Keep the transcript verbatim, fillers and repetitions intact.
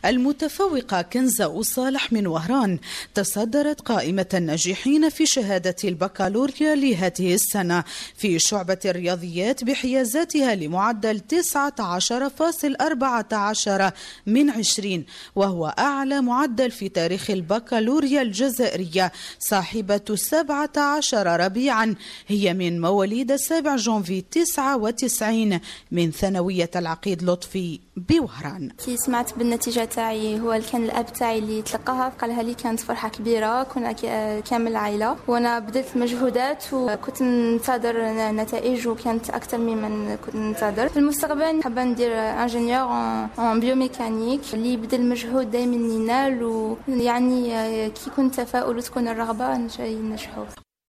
المتفوقة كنزة صالح من وهران تصدرت قائمة الناجحين في شهادة البكالوريا لهذه السنة في شعبة الرياضيات بحيازاتها لمعدل تسعة عشر فاصلة أربعة عشر من عشرين، وهو أعلى معدل في تاريخ البكالوريا الجزائرية. صاحبة سبعة عشر ربيعا هي من مواليد السابع جونفي تسعة وتسعين من ثانوية العقيد لطفي بوهران. كي سمعت بالنتيجة تاعي هو كان الأب تاعي اللي تلقاها، قالها لي كانت فرحة كبيرة، كنا كامل العائلة، وأنا بدأت مجهودات وكنت ننتظر نتائج وكانت أكثر ممن كنت ننتظر. في المستقبل حابة ندير انجينيور ان بيوميكانيك اللي بدل المجهود دائما ينال، ويعني كي يكون تفاؤل وتكون الرغبة نجحوا.